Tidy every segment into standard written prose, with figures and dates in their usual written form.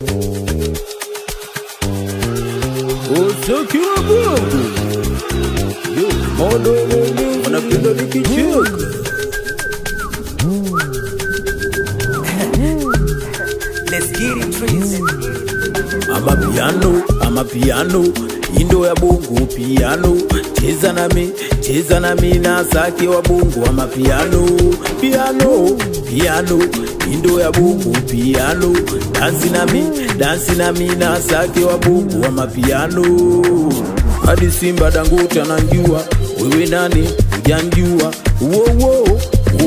Osaki wa Bongo. Yo, modo wanapenda nikicheka. Let's get it, trees. Amapiano, indo ya Bongo piano. Cheza nami na Saki wa Bongo. Amapiano, piano, indo ya Bongo piano. Dansi nami na Saki wa Bongo. Amapiano. Hadi Simba Dangote ananjua, wewe nani hujanjua. Wo.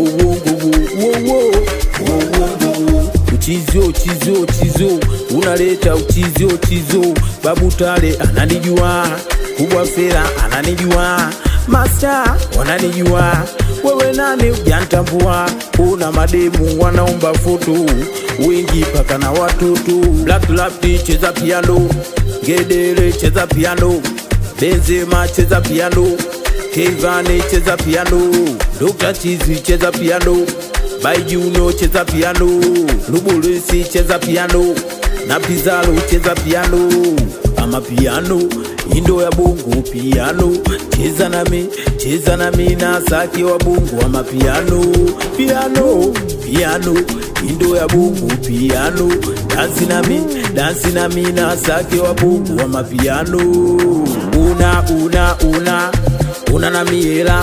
Uchizo, unaleta uchizo. Babu Tale ananijua, Kubwa Fela ananijua, Master wananijua, wewe nani hujantambua. Una mademu wanaomba foto, wengi paka na watoto. Black Lapti cheza piano, Ngedere cheza piano, Benzema cheza piano, Kevane cheza piano, Dr. Chizi cheza piano, Baijuno cheza piano, Lubulisi cheza piano, na Pizarro cheza piano. Amapiano, indo ya Bongo piano. Cheza nami na Saki wa Bongo. Amapiano, piano, indo ya Bongo piano. Dansi nami na Saki wa Bongo. Amapiano. Una na miela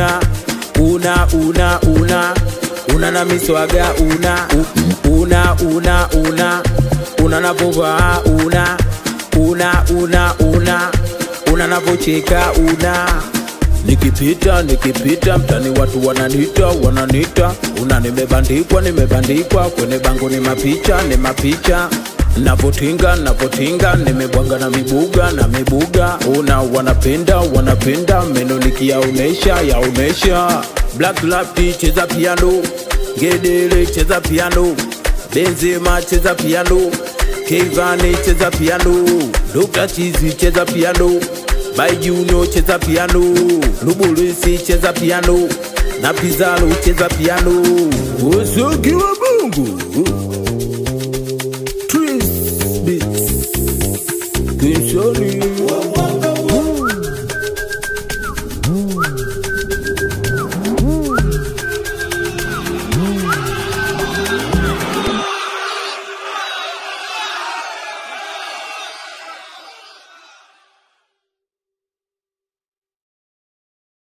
una na miswaga una na vova una na vocheka nikipita mtani watu wananita una nimebandikwa kwenye bango ni mapicha navotinga nimebwanga na mibuga una wanapenda meno yaonesha. Black Lapti cheza piano, Ngedere cheza piano, Benzema cheza piano, Kevane cheza piano, Dr. Chizi cheza piano, Baijuno cheza piano, Lubulisi cheza piano, na Pizarro cheza piano. Osaki wa Bongo.